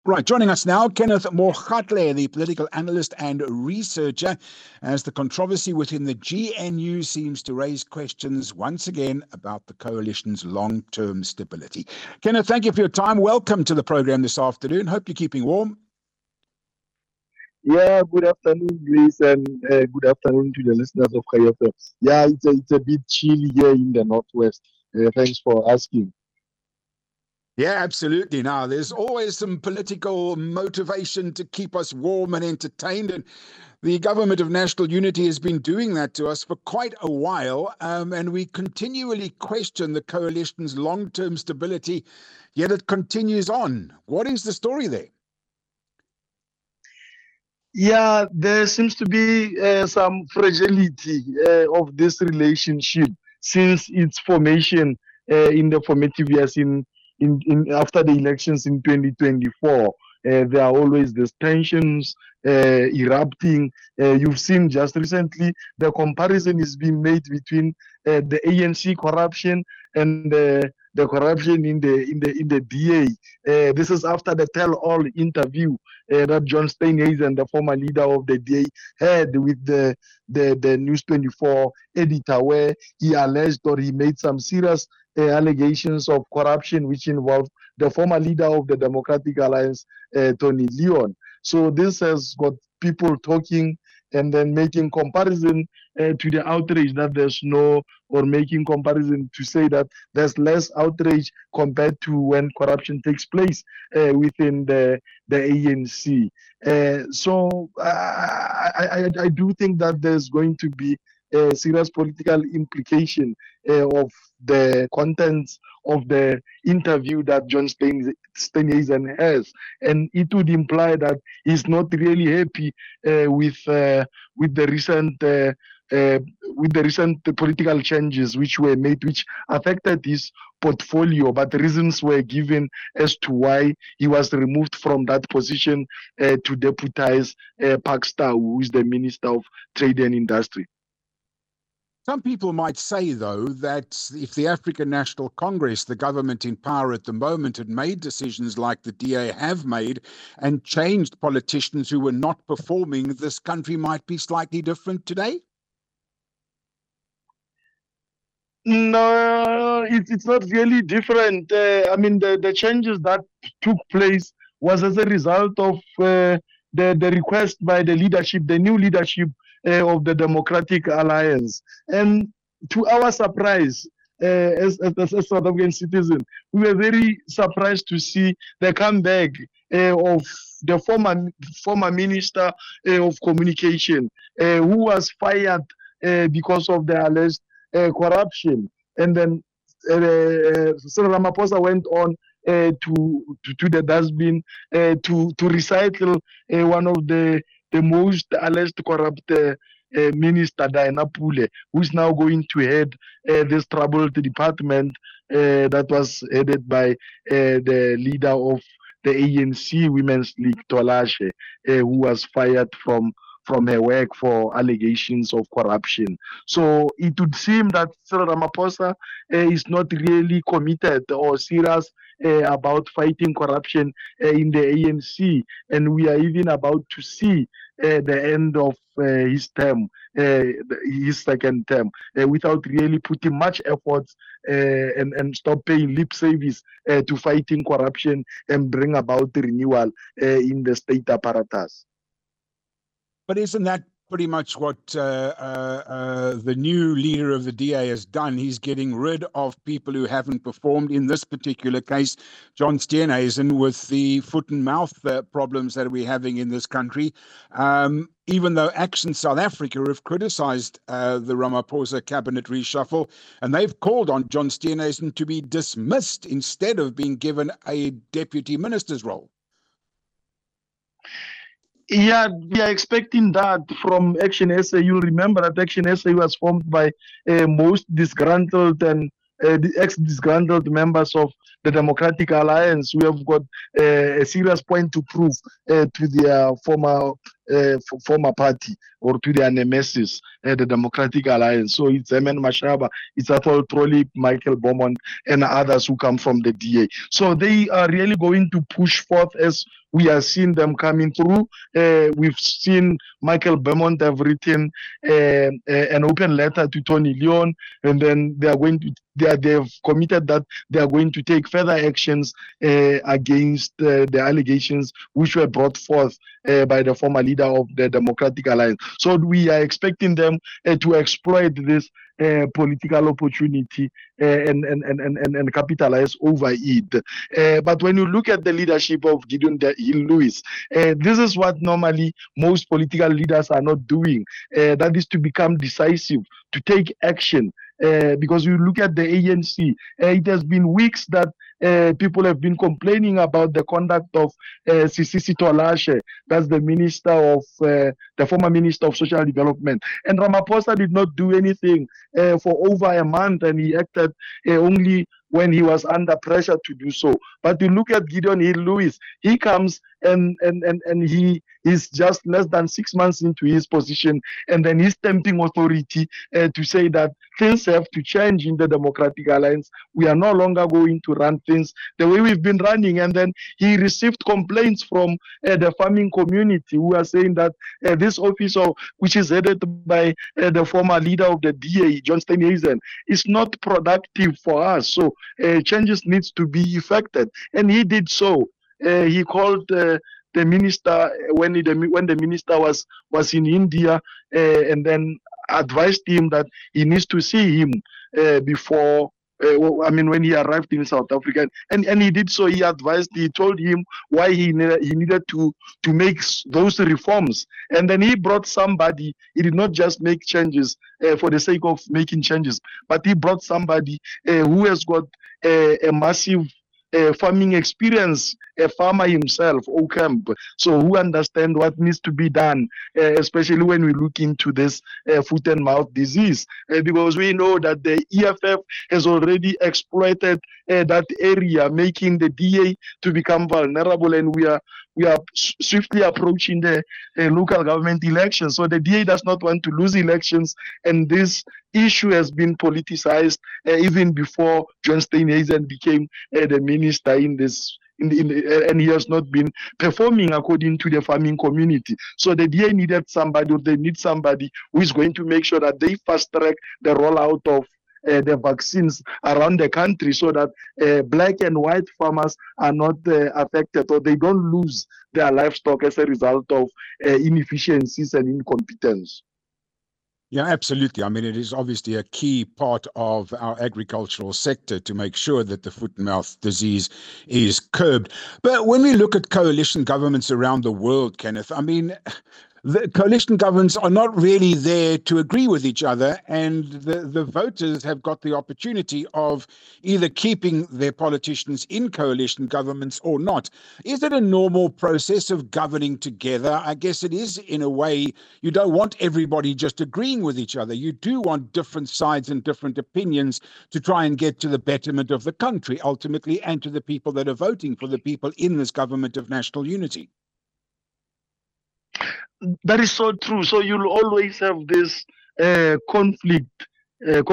Right, joining us now, Kenneth Morgatle, the political analyst and researcher, as the controversy within the GNU seems to raise questions once again about the coalition's long-term stability. Kenneth, thank you for your time. Welcome to the program this afternoon. Hope you're keeping warm. Yeah, good afternoon, Grace, and good afternoon to the listeners of KFM. Yeah, it's a bit chilly here in the Northwest. Thanks for asking. Yeah, absolutely. Now, there's always some political motivation to keep us warm and entertained, and the Government of National Unity has been doing that to us for quite a while, and we continually question the coalition's long-term stability, yet it continues on. What is the story there? Yeah, there seems to be some fragility of this relationship since its formation in the formative years in after the elections in 2024. There are always these tensions erupting. You've seen just recently the comparison is being made between the ANC corruption and the corruption in the DA. This is after the tell-all interview that John Steenhuisen, the former leader of the DA, had with the News 24 editor, where he alleged or he made some serious allegations of corruption, which involved the former leader of the Democratic Alliance, Tony Leon. So this has got people talking and then making comparison to the outrage that there's no, or making comparison to say that there's less outrage compared to when corruption takes place within the ANC. So I do think that there's going to be a serious political implication of the contents of the interview that John Steenhuisen has, and it would imply that he's not really happy with the recent political changes which were made, which affected his portfolio, but reasons were given as to why he was removed from that position to deputize Pakster, who is the Minister of Trade and Industry. Some people might say, though, that if the African National Congress, the government in power at the moment, had made decisions like the DA have made and changed politicians who were not performing, this country might be slightly different today? No, it's not really different. I mean, the changes that took place was as a result of the request by the leadership, the new leadership of the Democratic Alliance. And to our surprise, as South African citizens, we were very surprised to see the comeback of the former Minister of Communication, who was fired because of the alleged corruption. And then Cyril Ramaphosa went on to the dustbin to recycle one of the most alleged corrupt Minister, Diana Pule, who's now going to head this troubled department that was headed by the leader of the ANC Women's League, Tolashe, who was fired from her work for allegations of corruption. So it would seem that Cyril Ramaphosa is not really committed or serious about fighting corruption in the ANC, and we are even about to see the end of his term, his second term, without really putting much effort and stop paying lip service to fighting corruption and bring about the renewal in the state apparatus. But isn't that pretty much what the new leader of the DA has done? He's getting rid of people who haven't performed. In this particular case, John Steenhuisen, with the foot and mouth problems that we're having in this country. Even though Action South Africa have criticised the Ramaphosa cabinet reshuffle, and they've called on John Steenhuisen to be dismissed instead of being given a deputy minister's role. Yeah, we are expecting that from Action SA. You'll remember that Action SA was formed by most disgruntled and the ex-disgruntled members of the Democratic Alliance, who have got a serious point to prove to their former party or to their nemesis, the Democratic Alliance. So it's Herman Mashaba, it's Athol Trollip, Michael Beaumont, and others who come from the DA. So they are really going to push forth, as we are seeing them coming through. We've seen Michael Beaumont have written an open letter to Tony Leon, and then they have committed that they are going to take further actions against the allegations which were brought forth by the former leader of the Democratic Alliance. So we are expecting them to exploit this political opportunity and capitalize over it. But when you look at the leadership of Gideon Hill-Lewis, this is what normally most political leaders are not doing. That is to become decisive, to take action. Because you look at the ANC, it has been weeks that people have been complaining about the conduct of Sisisi Tolashe, that's the former minister of social development. And Ramaphosa did not do anything for over a month, and he acted only when he was under pressure to do so. But you look at Gideon Hill-Lewis, he comes and he is just less than 6 months into his position, and then he's stamping authority to say that things have to change in the Democratic Alliance. We are no longer going to run things the way we've been running. And then he received complaints from the farming community who are saying that this office, which is headed by the former leader of the DA, John Steenhuisen, is not productive for us. So changes needs to be effected. And he did so. He called the minister when the minister was in India, and then advised him that he needs to see him before. When he arrived in South Africa, and he did so. He told him why he needed to make those reforms, and then he brought somebody. He did not just make changes for the sake of making changes, but he brought somebody who has got a massive farming experience, a farmer himself, Ocamp, so who understand what needs to be done, especially when we look into this foot and mouth disease, because we know that the EFF has already exploited that area, making the DA to become vulnerable, and we are swiftly approaching the local government elections. So the DA does not want to lose elections, and this issue has been politicized even before John Steenhuisen became the minister in this. And he has not been performing according to the farming community. So the DA needed somebody, or they need somebody who is going to make sure that they fast track the rollout of the vaccines around the country, so that black and white farmers are not affected, or they don't lose their livestock as a result of inefficiencies and incompetence. Yeah, absolutely. I mean, it is obviously a key part of our agricultural sector to make sure that the foot and mouth disease is curbed. But when we look at coalition governments around the world, Kenneth, I mean, the coalition governments are not really there to agree with each other, and the voters have got the opportunity of either keeping their politicians in coalition governments or not. Is it a normal process of governing together? I guess it is, in a way. You don't want everybody just agreeing with each other. You do want different sides and different opinions to try and get to the betterment of the country, ultimately, and to the people that are voting for the people in this government of national unity. That is so true. So you'll always have this conflict in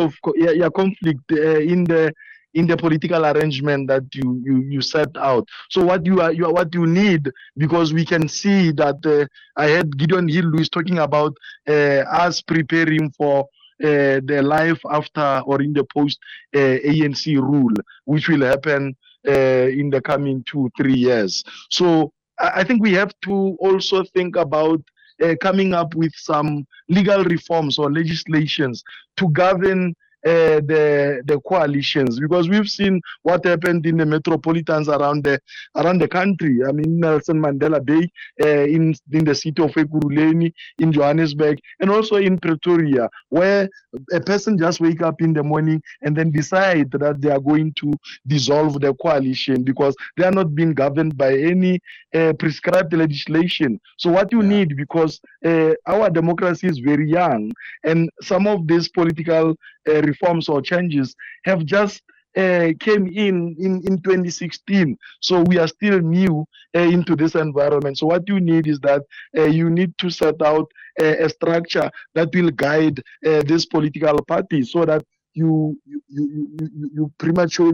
the political arrangement that you set out. So what you need, because we can see that I heard Gideon Hill-Lewis talking about us preparing for the life after or in the post ANC rule, which will happen in the coming 2-3 years. So I think we have to also think about coming up with some legal reforms or legislations to govern the coalitions, because we've seen what happened in the metropolitans around the country. I mean, Nelson Mandela Bay, in the city of Ekurhuleni, in Johannesburg, and also in Pretoria, where a person just wake up in the morning and then decide that they are going to dissolve the coalition because they are not being governed by any prescribed legislation. So what you need, because our democracy is very young, and some of these political reforms or changes have just came in 2016. So we are still new into this environment. So what you need is that you need to set out a structure that will guide this political party, so that you prematurely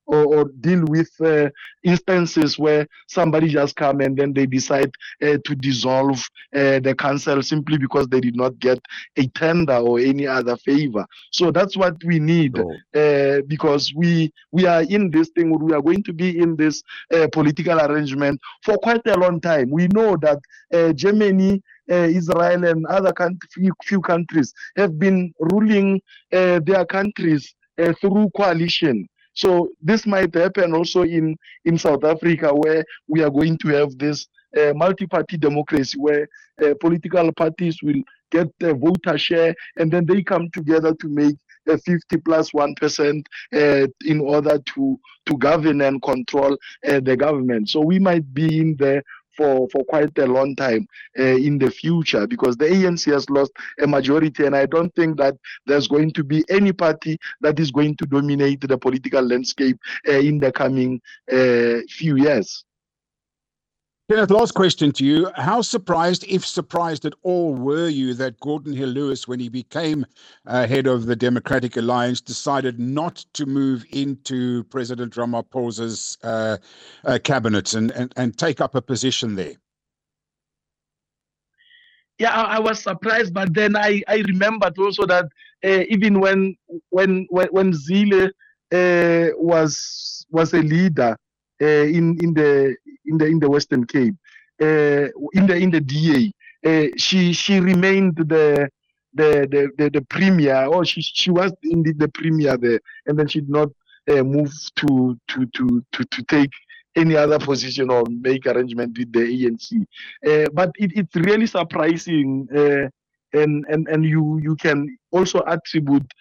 or deal with instances where somebody just come and then they decide to dissolve the council simply because they did not get a tender or any other favor. So that's what we need, because we are in this thing. We are going to be in this political arrangement for quite a long time. We know that Germany, Israel, and other few countries have been ruling their countries through coalition. So this might happen also in South Africa, where we are going to have this multi-party democracy, where political parties will get the voter share, and then they come together to make 50 plus 1% in order to govern and control the government. So we might be in there for quite a long time in the future, because the ANC has lost a majority, and I don't think that there's going to be any party that is going to dominate the political landscape in the coming few years. Kenneth, last question to you. How surprised, if surprised at all, were you that Gordon Hill-Lewis, when he became head of the Democratic Alliance, decided not to move into President Ramaphosa's cabinet and take up a position there? Yeah, I was surprised, but then I remembered also that even when Zille was a leader in the Western Cape, in the DA, she remained the premier, or she was indeed the premier there, and then she did not move to take any other position or make arrangement with the ANC. But it's really surprising, and you can also attribute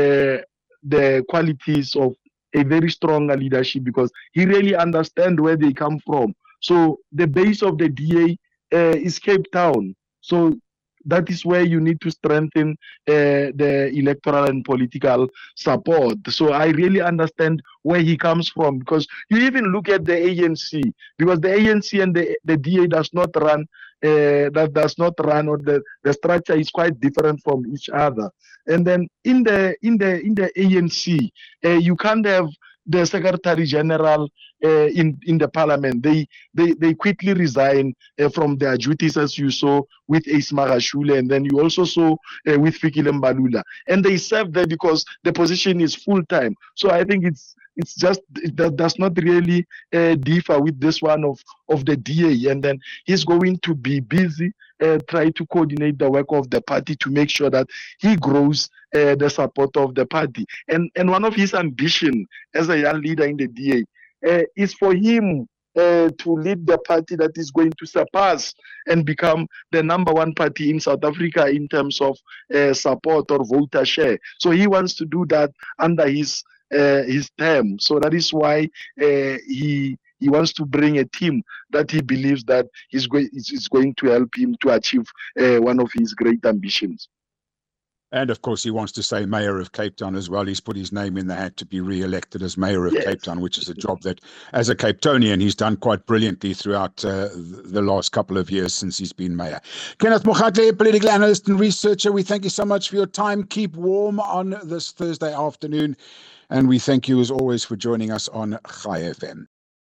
the qualities of a very strong leadership, because he really understands where they come from. So the base of the DA is Cape Town. So that is where you need to strengthen the electoral and political support. So I really understand where he comes from, because you even look at the ANC, because the ANC and the DA does not run, or the structure is quite different from each other. And then in the ANC, you can't have the Secretary General in the Parliament. They quickly resign from their duties, as you saw with Ace Magashule, and then you also saw with Fikile Mbalula. And they serve there because the position is full time. So I think that does not really differ with this one of the DA. And then he's going to be busy try to coordinate the work of the party to make sure that he grows the support of the party. And one of his ambition as a young leader in the DA is for him to lead the party that is going to surpass and become the #1 party in South Africa in terms of support or voter share. So he wants to do that under his term. So that is why he wants to bring a team that he believes that is going to help him to achieve one of his great ambitions. And of course, he wants to say Mayor of Cape Town as well. He's put his name in the hat to be re-elected as Mayor of Cape Town, which is a job that, as a Cape Townian, he's done quite brilliantly throughout the last couple of years since he's been mayor. Kenneth Mogatle, political analyst and researcher, we thank you so much for your time. Keep warm on this Thursday afternoon. And we thank you, as always, for joining us on Chai FM.